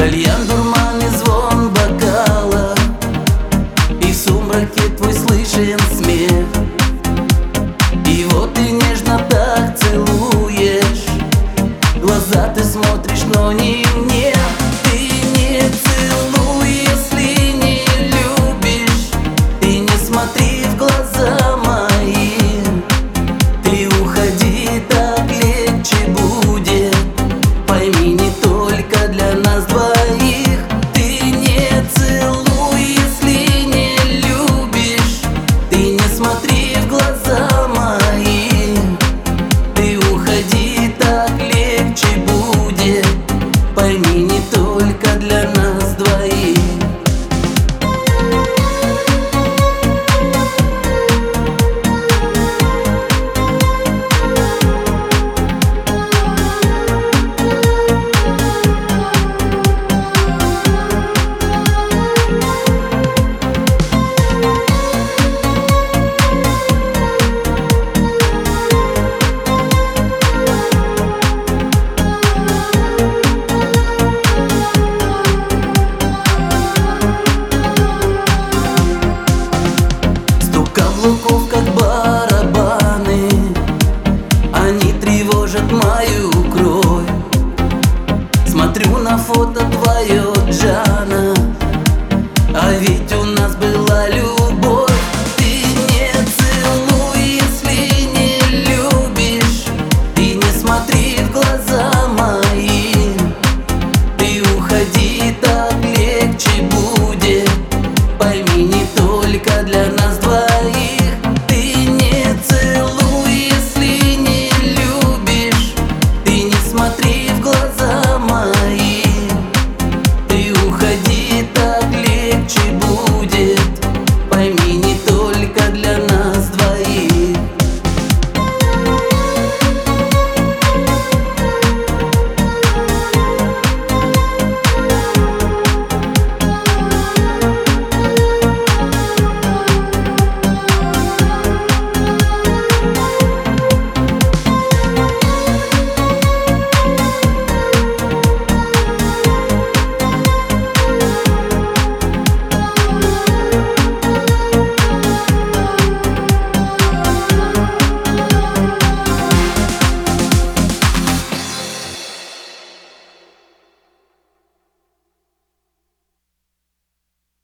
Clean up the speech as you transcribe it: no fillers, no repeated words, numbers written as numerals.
Кальян, дурман и звон бокала, и в сумраке твой слышен смех. И вот ты нежно так целуешь, глаза ты смотришь, но не мне. Ты не целуй, если не любишь, ты не смотри в глаза мои. Ты уходи, так легче будет, пойми, не только для нас двоих. Ты не целуй, если не любишь, ты не смотри в глаза мои. Ты уходи, так легче будет, пойми, не только для нас двоих. Каблуков, как барабаны, они тревожат мою кровь. Смотрю на фото твое, Джана, а ведь у нас была любовь. Ты не целуй, если не любишь, ты не смотри в глаза мои. Ты уходи, так легче будет.